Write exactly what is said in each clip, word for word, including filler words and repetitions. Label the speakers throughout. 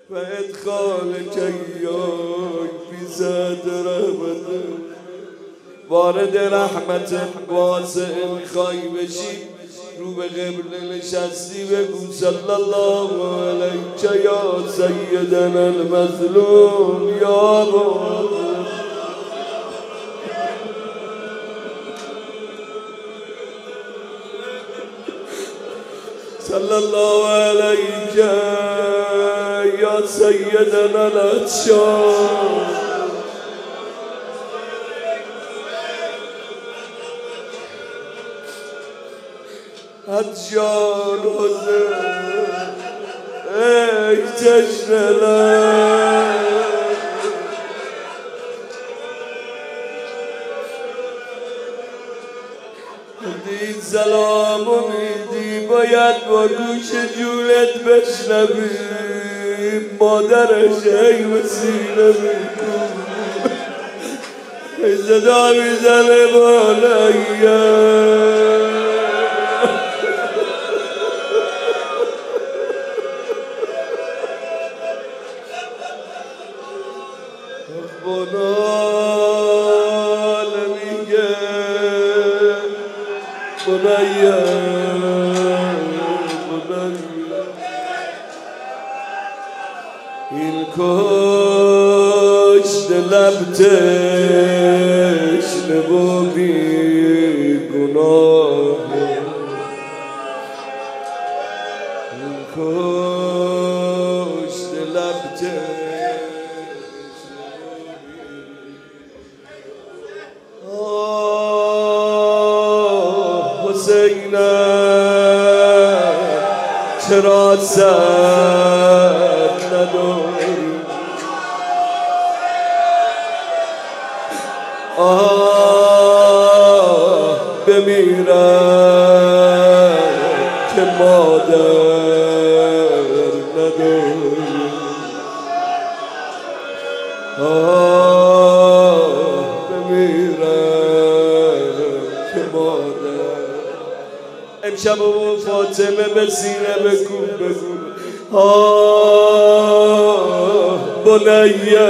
Speaker 1: و ادخال کیاک بی زد رحمت وارد رحمت واسع میخوای بشی رو به قبله نشستی بگو صلی الله علیک یا سیدنا المظلوم یا ابا صلی الله علیک یا سیدنا العطشان عطشان حسین ای تشنه لب دی سلامو میدی باید با گوش جونت بشنوی مادرش ای وسیله میکن ای صدا میزنه بالایه بنال میگه بنایه بنایه این کشت لب تشنه و بی گناه این کشت لب تشنه چرا سر نداری آه بمیرم که مادر نداری آه بمیرم که مادر امشب و فاطمه به سینه بگو بگو آه بنیه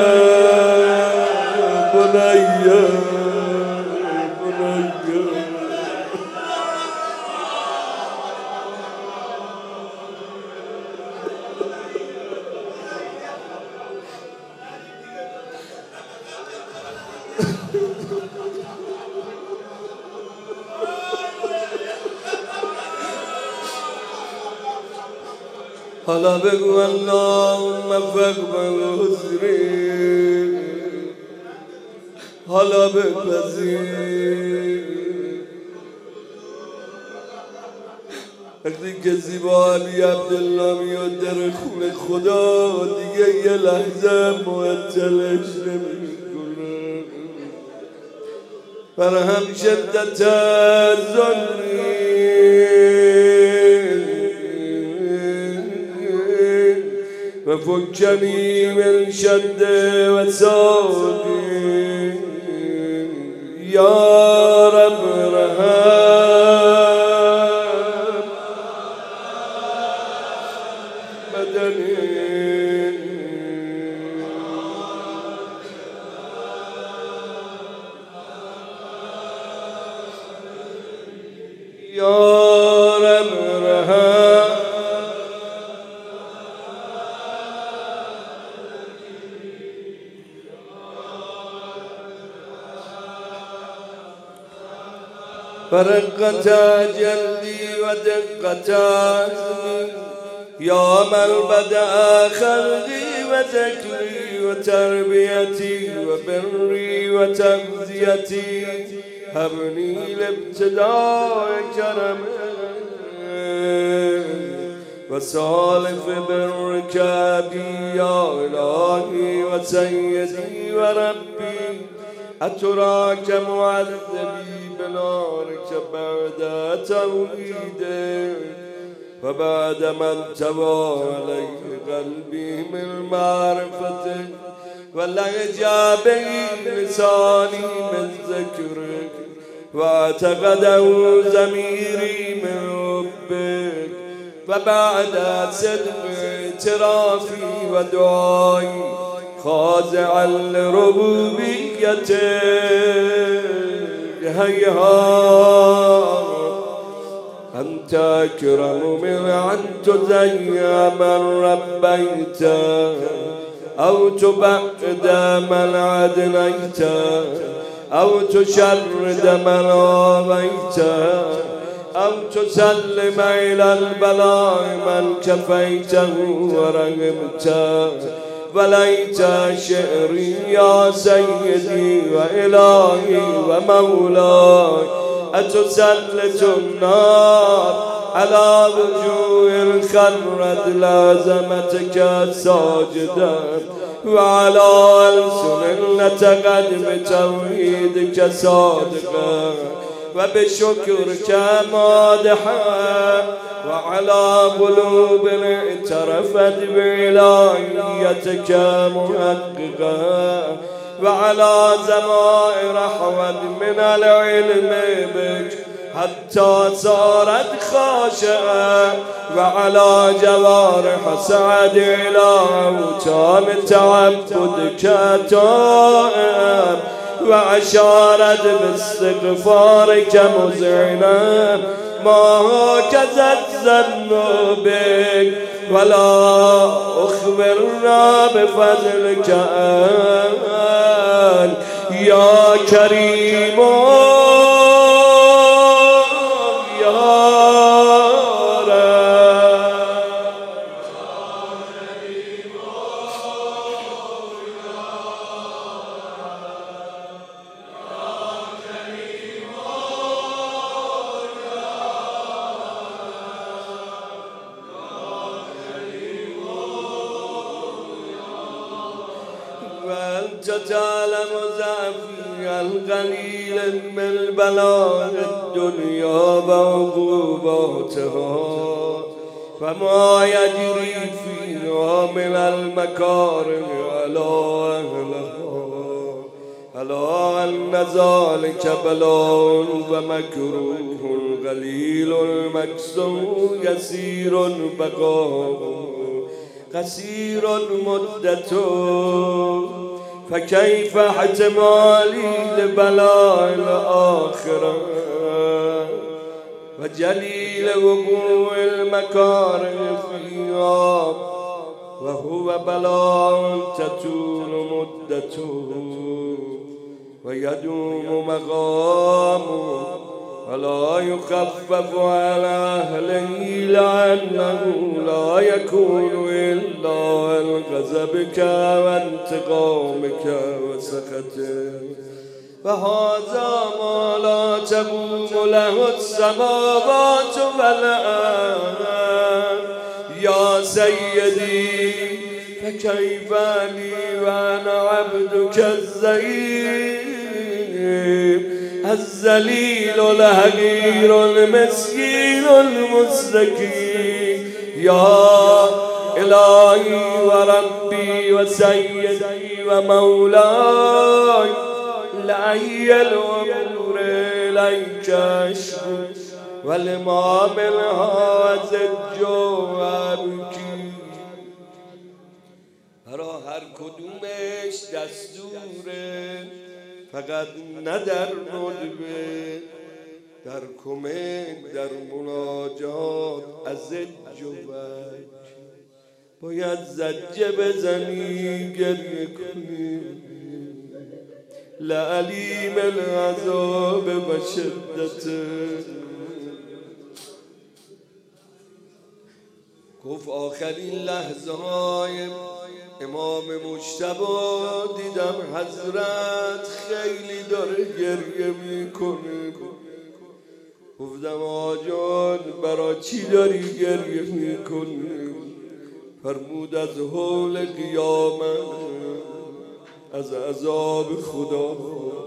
Speaker 1: بنیه بنیه حالا بگو اللهم فاقبل عذری حالا بپذیر وقتی کسی با علی عبدالله میاد در خونه خدا دیگه یه لحظه معطلش نمیکنه برای هم شدت ظلمی و فکمی من شد و سادی یا رب رحم بدنی یا رب رحم فرقت جلدي ودقت عزمي يا من بدأ خلقي وذكري وتربيتي وبري وتغذيتي هبني لابتداء كرمك وسالف برك بي يا إلهي وسيدي وربي أتراك معذبي بنارك بعد توحيدك وبعد ما انتوى عليه قلبي من معرفتك ولهجا به لساني من ذكرك واعتقده ضميري من حبك وبعد صدق اعترافی و دعایی خاضعا لربوبیته هیهات انت اکرم من ان تزیع من ربیت او تبعد من عدنیت او تشرد من آویت او تسلم الى البلاء من كفيته ورغمت وليت شعري يا سيدي وإلهي ومولاي أتسلط النار على وجوه خرت لازمتك ساجدا وعلى ألسن لتقدم توحيدك صادقا وبشكرك مادحا وعلى قلوب اعترفت بولايتك محققا وعلى زمائر حود من العلم بك حتى صارت خاشعة وعلى جوارح سعد إلى أوتان تعبدك تائب وأشارت باستغفارك مذعنا ما هكذا الظن بك ولا أخبرنا بفضلك أن يا كريم وأنت تعلم ضعفي القليل من بلاء الدنيا وعقوباتها فما يجري فيها من المكارم على أهلها ألا أن ذلك بلاء ومكروه قليل المكسور يسير بقاؤه قصير مدته فكيف احتمالي لبلاء الآخرة وجليل وقوع المكارم فيها وهو بلاء تطول مدته ويدوم مقامه ولا يخفف على أهله لأنه لا يكون إلا عن غضبك وانتقامك وسخطك فهذا ما لا تقوم له السماوات والأرض يا سيدي فكيف لي وأنا عبدك الزعيم الذليل الحقير المسكين المستكين يا إلهي وربي وسيدي ومولاي لأي الأمور إليك أشكو ولما من هذا الجواب برا هر کدومش دستوره فقط نه در ندبه در کمک در مناجات از جوک باید زجه بزنی گریه کنی لعلیم العذاب و شدته گفت آخرین لحظه های امام مجتبی دیدم حضرت خیلی داره گریه میکنه گفتم آجان برای چی داری گریه میکنی فرمود از حول قیامت از عذاب خدا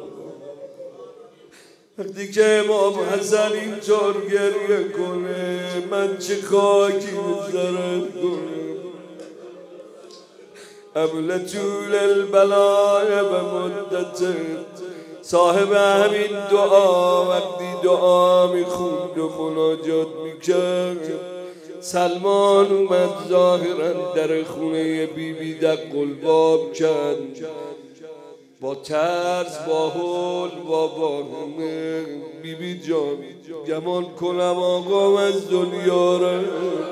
Speaker 1: وقتی که امام حسن اینطور گریه کنه من چه خاکی بذارم کنم قبل طول البلاء و مدت صاحب همین دعا وقتی دعا میخوند و مناجات میکرد سلمان اومد ظاهرا در خونه بی بی دق الباب کرد، با ترس با حول با واهمه بی بی جان گمان کنم آقام از دنیا را.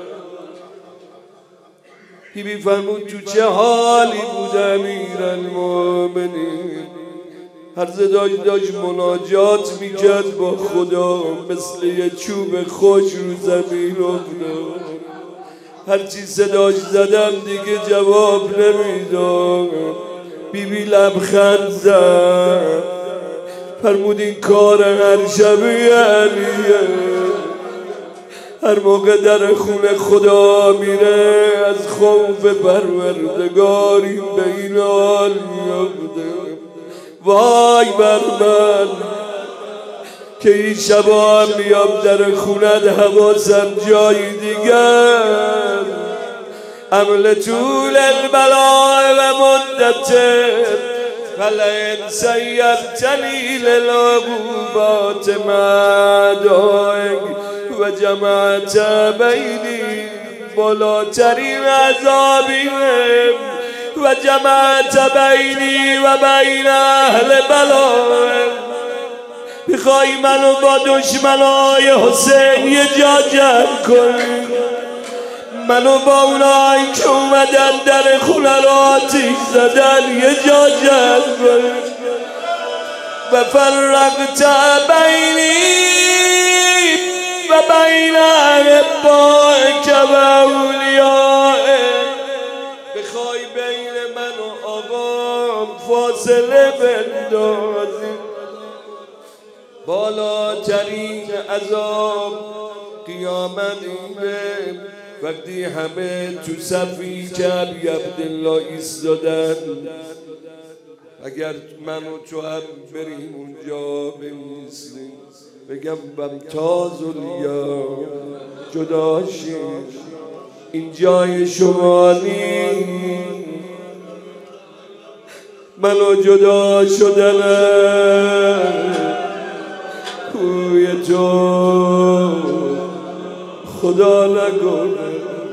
Speaker 1: بی بی فرمود تو چه حالی بود امیرالمومنین؟ هر صداش داشت مناجات میکرد با خدا، مثل یه چوب خوش رو زمین افتاد. هرچی صداش زدم دیگه جواب نمیداد. بی بی لبخند زد، فرمود این کار هر شبیه علیه. هر موقع در خونه خدا میره از خوف پروردگاری به این حال میفته. وای بر من که این شبا هم میام در خونت حواسم جای دیگر. عمل طول البلاء و مدته فلئن سیرتنی للعقوبات مدائک و جمعت بینی بالاترین عذابیم و جمعت بینی و بین اهل بلاء. میخوای منو با دشمنای حسین یه جا جمع کنی؟ منو با اونایی که اومدن در خونه را آتیش زدن یه جا جمع کنی؟ و فرقت بینی و بین احبائک و اولیائک. بخوای بین من و آقام فاصله بندازی. بالاترین عذاب قیامت اینه وقتی همه تو صفی که ابی عبدالله ایستادن. اگر من و تو هم بریم اونجا بمیستیم بگم بمتاز الیا جدا شید، این جای شما نیست. منو جدا شدنم کوی تو خدا نکنه.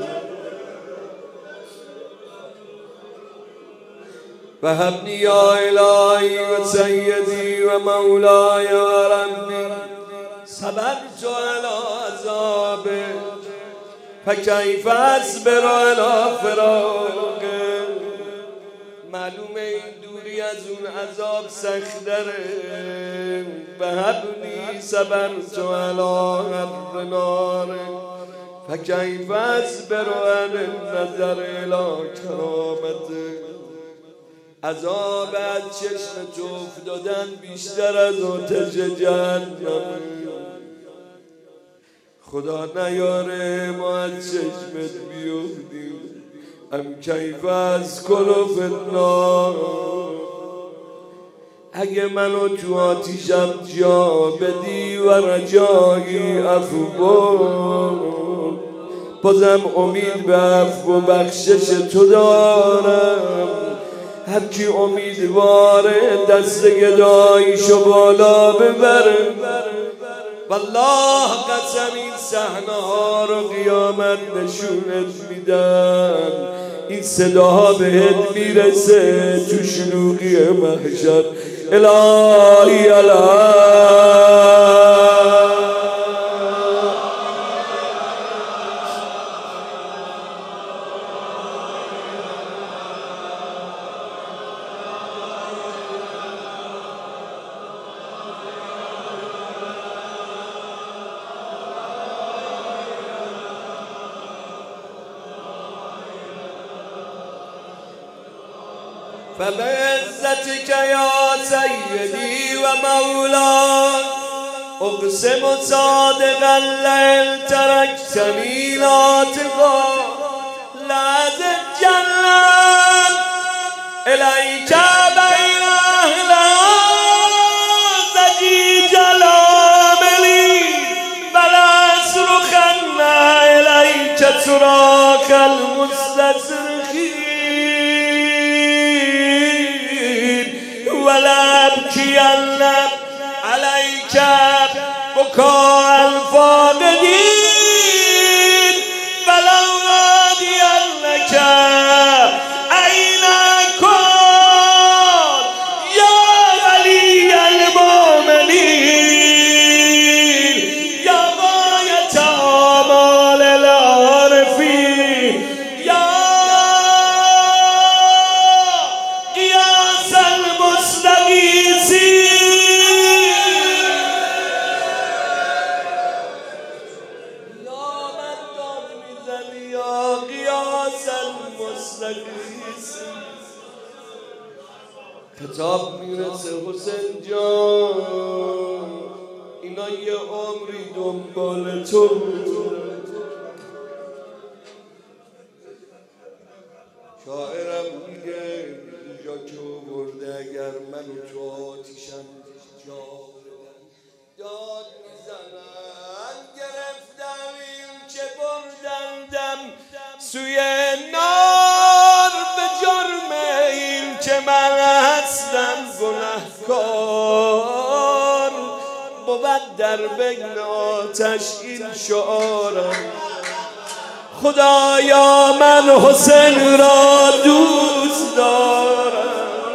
Speaker 1: و هبنی یا الهی و سیدی و مولای و ربی صبرت علی عذابه فکیف اصبر علی فراقه. معلومه این دوری از اون عذاب سخت داره. و هبنی صبرت علی حر ناره فکیف اصبر علی النظر الی کرامته. عذاب از چشم تو افتادن بیشتر از آتش جهنم. خدا نیاره ما از چشمت بیفتیم. ام کیف از کلوف النار. اگه منو تو آتیشم جا بدی و رجایی عفو کن، بازم امید به عفو و بخشش تو دارم. هر کی امیدواره دست گداییشو بالا ببره. والله قسم این صحنه ها رو قیامت نشونت میدن. این صداها بهت میرسه تو شلوغی محشر. الهی الهی فبعزتك يا سيدي ومولاي اقسم صادقا لئن تركتني ناطقا لعد الجنة اليك بين اهلها زجيج العاملي بلا اصرخن اليك صراخ المستصرخين ولا ابكين عليك بكاء الفاقدين خطاب میرسه حسین جان اینا یه عمری دنبال تو شاعرم میگه اینجا که برده اگر من و تو آتیشم جا داد میزنن گرفتم این چه بردندم سوی نار به جرم این که من هستم گنهکار بود در بین آتش این شعارم خدایا من حسین را دوست دارم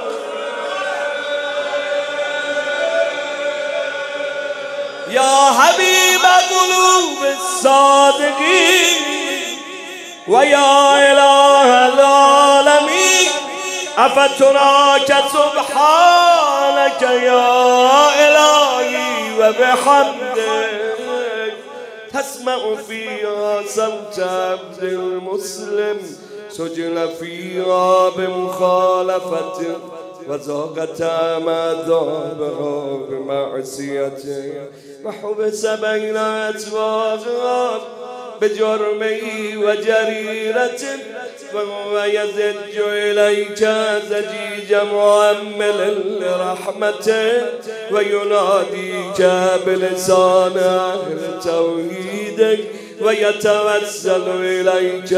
Speaker 1: یا حبیب قلوب الصادقین و یا اله العالمین افتراک سبحانک یا الهی و بحمدک تسمع فيها صوت عبد المسلم سجل فيها بمخالفته وذاقت عذابها بمعصيته وحبس بين أسواقها بجرمه وجريرته وهو يزج إليك زجيج مؤمل لرحمته ويناديك بلسان أهل توحيدك ويتوسل إليك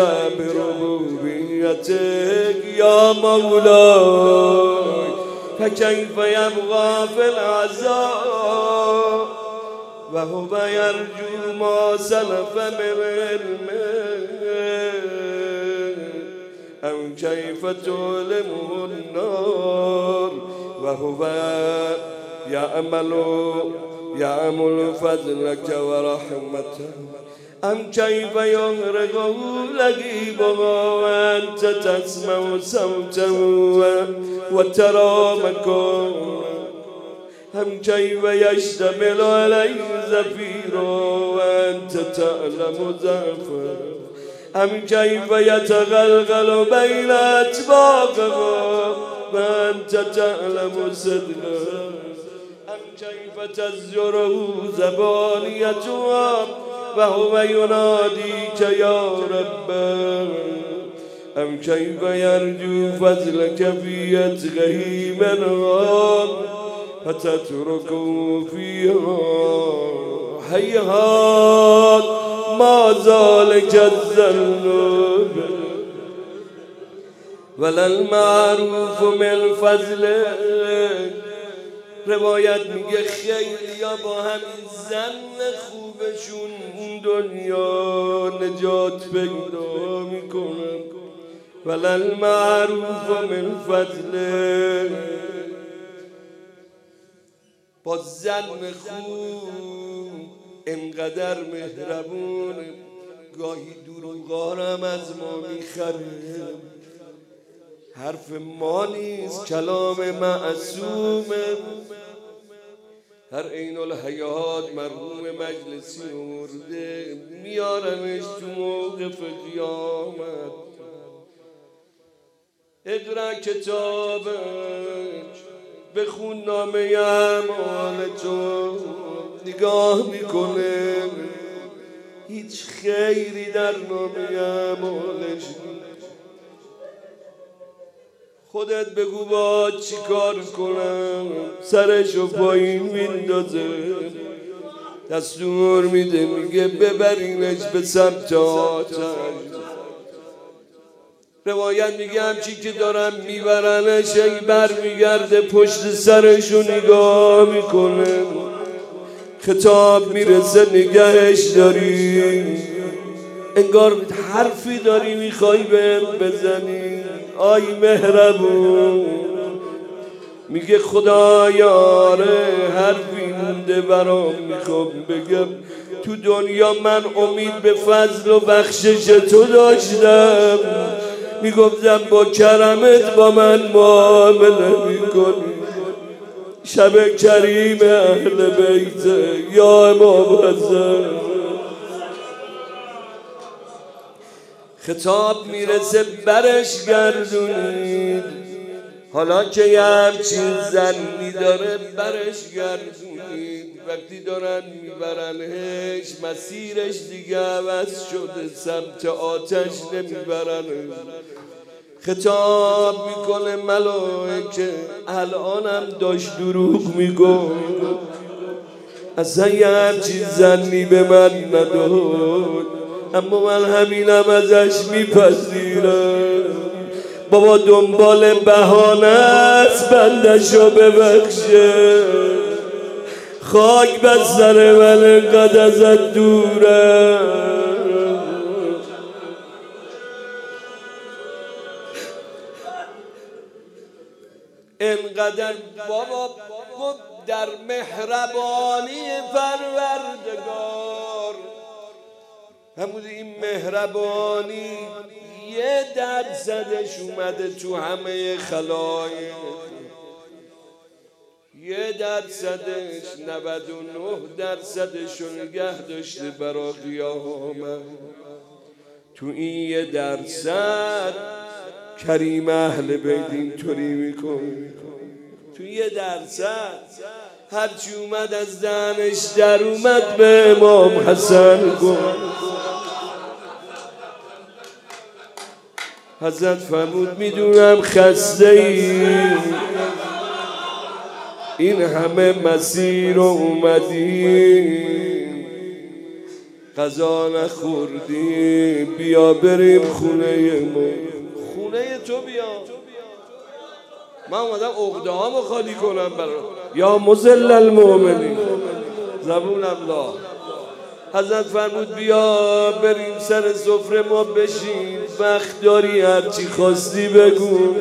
Speaker 1: بربوبيتك يا مولاي فكيف يبغى في العذاب وهو يرجو ما سلف من علمه أو كيف تؤلمه النار وهو يأمل يأمل فضلك ورحمته أم كيف يغرقه لقيبها وأنت تسمع صوته وترى مكانه أم كيف يشتمل عليه زفيره وأنت تعلم ضعفه أم كيف يتغلغل بين أطباقه وأنت تعلم صدقه أم كيف تزجره زبانيتها وهو يناديك يا رب أم كيف يرجو فضلك في يتغه منها فتتركه فيها هيهات ما ذلك الذنوب ولا المعروف من فضلك روایت میگه خیلی یا با همین زن خوبشون اون دنیا نجات پیدا میکنن ولی المعروف من فضله با زن خوب انقدر مهربون گاهی دروغارم از ما میخره حرف ما نیست کلام معصومه هر عین الحیات مرحوم مجلسی مرده میارنش تو موقف قیامت اقرا کتابش بخون نامه اعمال تو نگاه میکنه هیچ خیری در نامه اعمالش خودت بگو با چی کار کنم سرشو پایین میندازه دستور میده میگه ببرینش به سمت آتش روایت میگه همچی که دارم میبرنش ای بر میگرده پشت سرشو نگاه میکنه خطاب میرسه نگهش داری انگار حرفی داری میخوای بهم بزنی آی مهربون میگه خدایاره حرفی مونده برام میخوام بگم تو دنیا من امید به فضل و بخشش تو داشتم میگفتم با کرمت با من معامله میکنی شب کریم اهل بیت یا امام حسن خطاب میرسه برش گردونید، حالا که یه همچین زنی داره برش گردونید. وقتی دارن میبرنش مسیرش دیگه عوض شده، سمت آتش نمیبرنش. خطاب میکنه ملائکه الانم داشت دروغ میگو، اصلا یه همچین زنی به من نداد، اما من همینم ازش میپذیرم. بابا دنبال بهانه است بندشو ببخشه، خاک بر سر من انقدر ازت دورم. انقدر بابا در مهربانی پروردگار، همون این مهربانی یه درصدش اومده تو همه خلایق، یه درصدش نود و نه درصدش رو نگه داشته برا قیامت. تو این یه درصد کریم اهل بیت اینطوری میکن، تو یه درصد هرچی اومد از دهنش در اومد به امام حسن گفت. حضرت فرمود میدونم خسته ای، این همه مسیر رو اومدی غذا نخوردی، بیا بریم خونه ما. خونه تو بیا، من اومدم عقده هامو خالی کنم برا یا مذل المؤمنین زبون الله. حضرت فرمود بیا بریم سر سفره ما بشین، وقت داری هرچی خواستی بگو.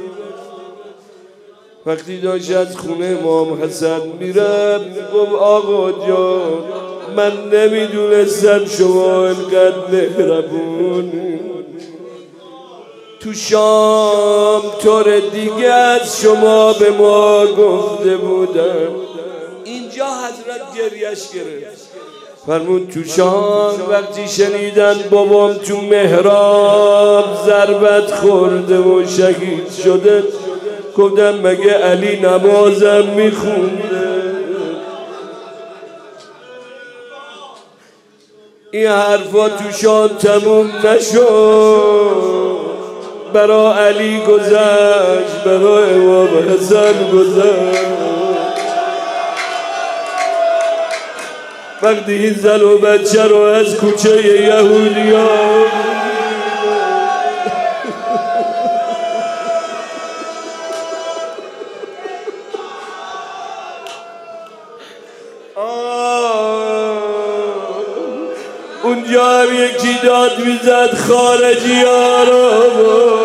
Speaker 1: وقتی داشت از خونه امام حسن میرم گفت آقا جان من نمیدونستم شما اینقدر مهربون، تو شام طور دیگه از شما به ما گفته بودم. اینجا حضرت گریش گرفت، فرمود تو شام وقتی شنیدن بابام تو محراب ضربت خورده و شهید شده، گفتم مگه علی نمازم میخونده؟ این حرفا تو شام تموم نشد، برا علی گذشت، برا امام حسن گذشت. وقتی این زن و بچه رو از کوچه یهودی ها اونجا هم یکی داد میزد خارجی ها رو،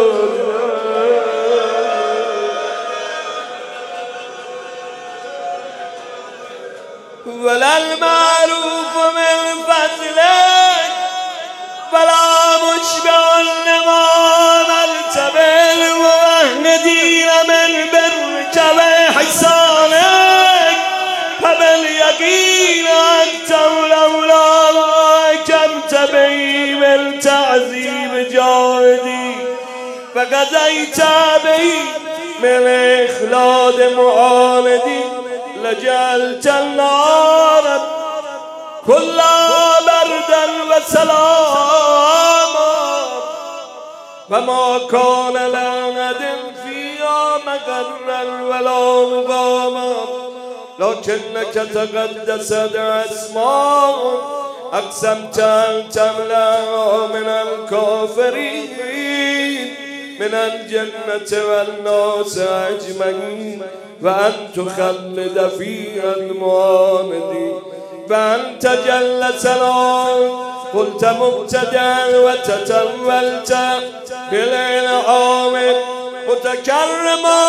Speaker 1: ولل معروف من فضلك ولا مشبع لما مرتبل ومهندين من برك وحسانك فباليقين أنت ولولا ما كمت به من تعظيم جاهدي فقضيت به من إخلاد معاندي لجعلت النار كلها بردا وسلاما فما كان لعنة فيها مقرا ولا مقاما لكنك تقدست أسماء أقسمت أن تملأ من الكافرين من الجنة والناس أجمعين وأن تخلد فيها المعاندين فأنت جل سلام قلت مبتدأ وتتولت بالإنعام متكرما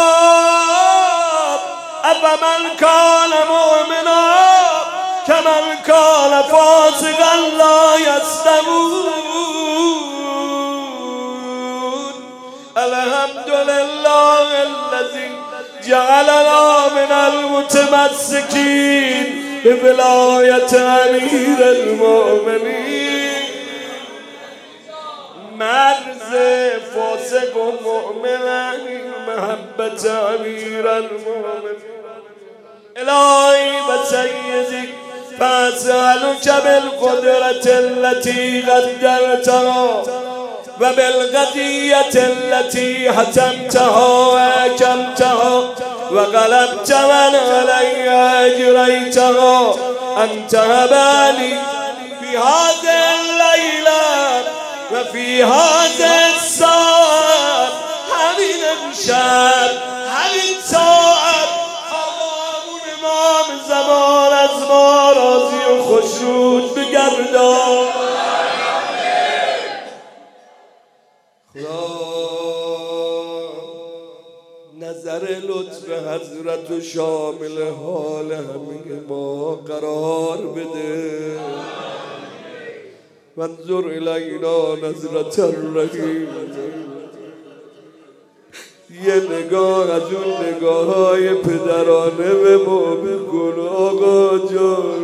Speaker 1: أفمن كان مؤمنا كمن كان فاسقا لا يستوون. الحمد لله الذي جعلنا من المتمسكين بولاية أمير المؤمنين مرز فاسق و مؤمن محبت امیر المؤمن الهی و سیدی فاسألك بالقدرة التي قدرتها وبالقضية التي حتمتها وحكمتها وغلبت من علي أجريتها أن تهب لي في هذه الليلة وفي هذا الساعة همین امشب همین ساعت آقامون امام زمان از ما راضی و خوشنود بگردان. خدا نظر لطف حضرت و شامل حال همه ما قرار بده. منظور الینا نظرت الرحیم، یه نگاه از اون نگاه های پدرانه به ما بکن آقا جان.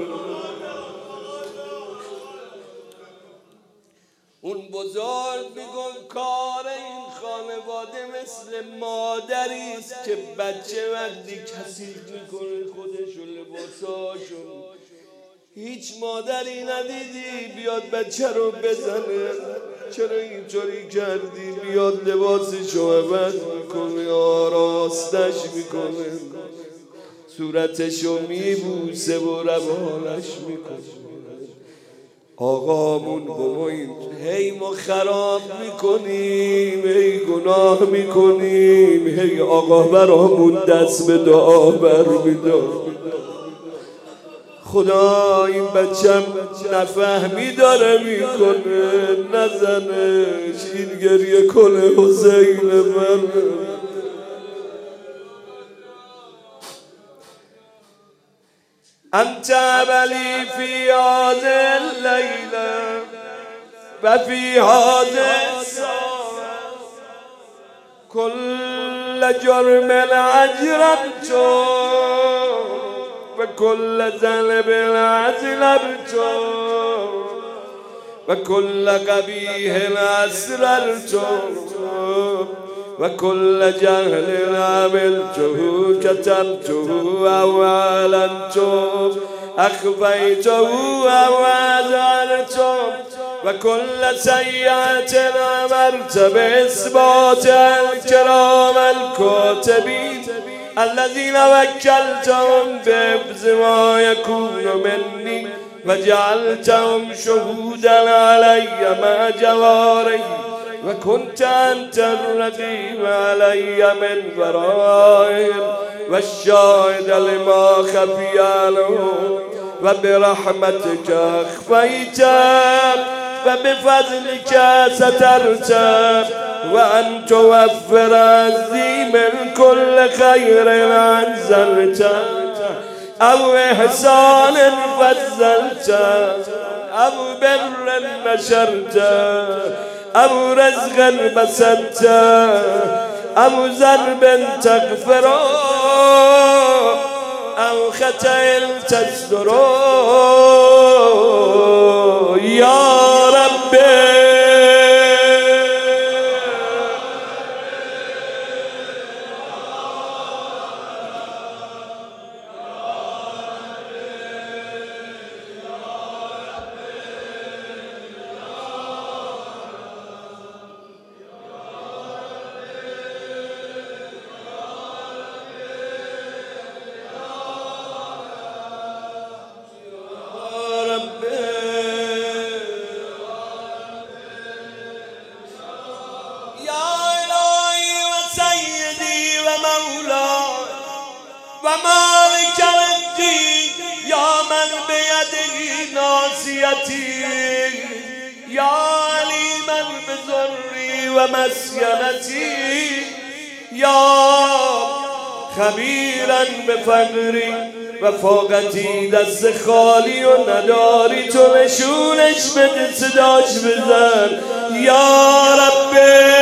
Speaker 1: اون بزرگ میگن کار این خانواده مثل مادری است که بچه وقتی کثیف میکنه خودشون لباساشون، هیچ مادری ندیدی بیاد بچه رو بزنه، چرا اینطوری کردی؟ بیاد لباسشو عوض میکنه، آراستش میکنه، صورتشو میبوسه و روانش میکنه. آقامون با ما این هی ما خراب میکنیم، هی گناه میکنیم، هی آقا برامون دست به دعا برمیدار. خدا این بچم نفهمی داره میکنه، نزنش، این گریه کنه حسین من. انت ولی فی هذه اللیله و فی هذه الساعه کل جرم اجرمت و کل ذنب اذنبت و کل قبیح اسررت و کل جهل عملته كتمته او اعلنته اخفیته او اظهرته و کل سیئة امرت باثبات الکرام الکاتبین الذين وكلتهم بحفظ ما يكون مني وجعلتهم شهودا علي مع جواري وكنت أنت الرقيب علي من ورائهم والشاهد لما خفي عنهم وبرحمتك أخفيت وبفضلك سترت وأن توفر عزي من كل خير أنزلت أو إحسان فضلت أو بر نشرت أو رزق بسطت أو ذنب تغفر أو خطأ تستر يا ربي. ومالك الدين يا من بيده ناصيتي يا عليما بضري ومسكنتي يا خبيرا بفقري و فاقتی دست خالی و نداری تو نشونش بده صداش بزن یا ربی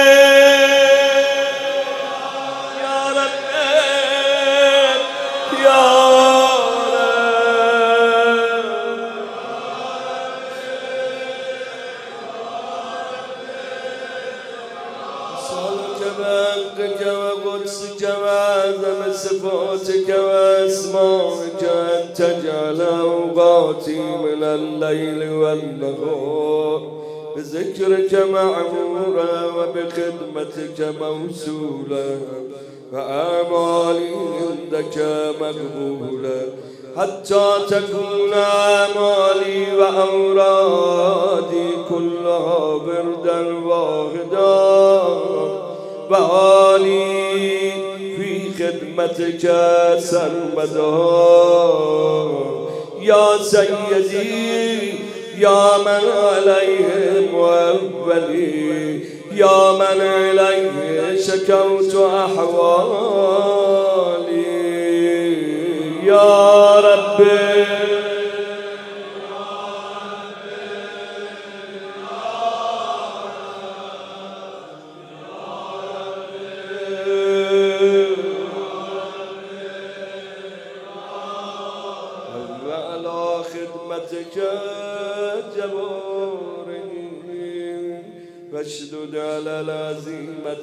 Speaker 1: بحقك وقدسك وأعظم صفاتك وأسمائك أن تجعل أوقاتي من الليل والنهار بذكرك معمورا وبخدمتك موصولا وأعمالي عندك مقبولا حتى تكون أعمالي وأورادي كلها بردا واحدا وحالي في خدمتك سرمدا يا سيدي يا من عليه مولي يا من إليه شكوت أحوالي يا ربي على خدمتك جباري واشدد على العزيمة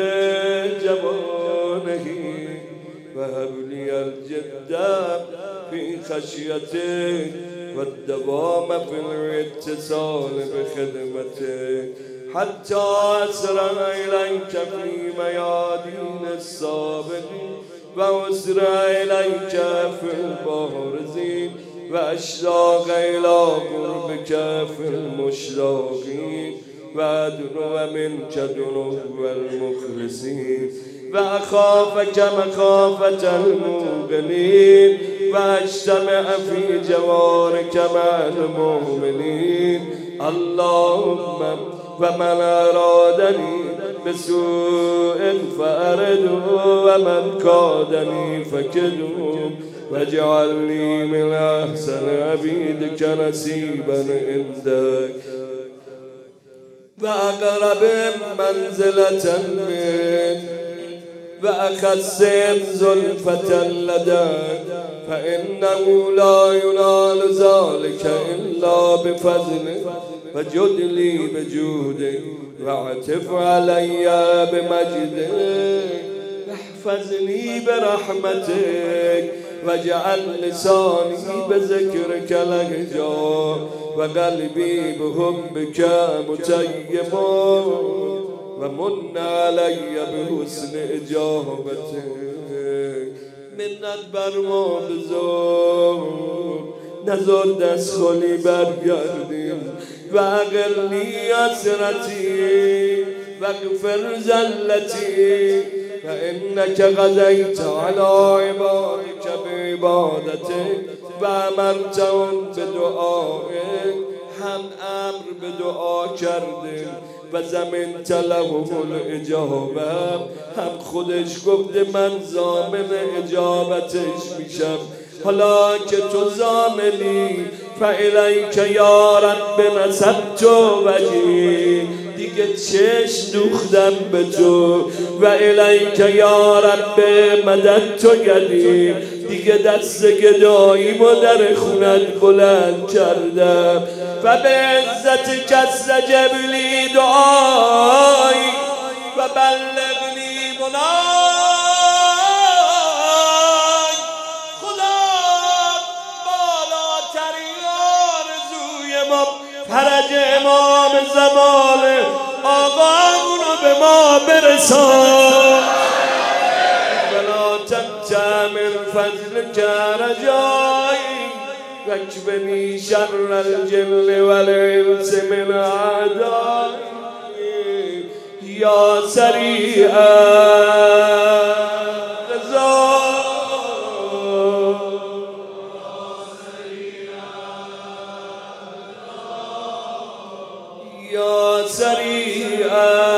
Speaker 1: جبانه وهب لي الجد في خشيتك والدوام في الاتصال بخدمتك حتى أسرع إليك في ميادين السابقين وأسرع إليك في البارزين وأشتاق إلى قربك في المشتاقين وأدنو منك دنو المخلصين وأخافك مخافة الموقنين وأجتمع في جوارك مع المؤمنين اللهم ومن أرادني بسوء فأرده ومن كادني فكده واجعلني من أحسن عبيدك نصيبا عندك وأقرب منزلة منك وأخس زلفة لديك فإنه لا ينال ذلك إلا بفضلك فجد لي بجودك واعتف علي بمجدك واحفظني برحمتك واجعل لساني بذكرك لهجا وقلبي بحبك متيما ومن علي بحسن اجابتك منت بر ما بزار نزار دست خالی برگردیم و اقلی اسرتی و اغفر زلتی فإنك غديت على عبادك بعبادتك وأمرتهم بدعائك هم امر به دعا کردیم و زمینت لهم الاجابه هم خودش گفته من ضامن اجابتش میشم حالا که تو ضامنی فالیک یا رب نسبت وجهی دیگه چشم دوختم به تو و الیک یا رب مددت یدی دیگه دست گداییمو در خونت بلند کردم و به عزت کس جبلی دعایی و بلغنی منای خدا بالاترین آرزوی ما فرج امام زمان آقامونو به ما برسان ولا تنسى من فضلك رجایی واكفني شر الجن والانس من اعدائي يا سريع الرضا يا سريع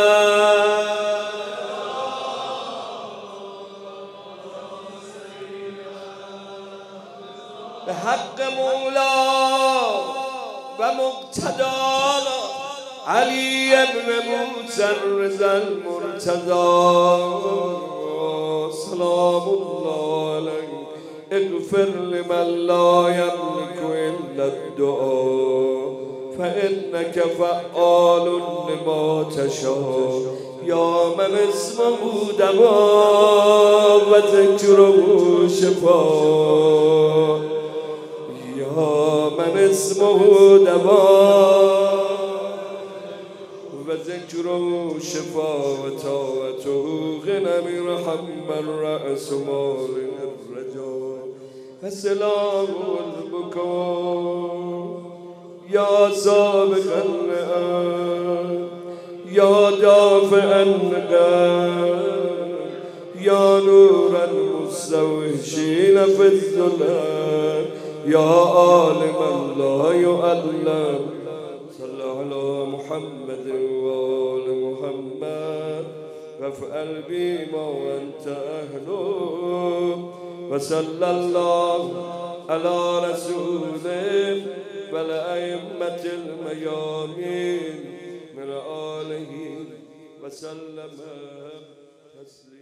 Speaker 1: بحق مولا و مقتدانا علی ابن موسی الرضا المرتضی سلام الله علیه اغفر لمن لا یملک الا الدعاء فإنك فعال لما تشاء يا من اسمه دواء وذكره شفاء يا من اسمه دواء وذكره شفاء وطاعته غنى ارحم من رأس مال الرجاء فسلام البكاء يا سابق النعم يا دافع النقم يا نور المستوحشين في الظلام يا عالما لا يعلم صل على محمد وآل محمد وافعل بما وانت أهله وصلى الله على رسوله والأئمة الميامين من آله وسلم تسليما.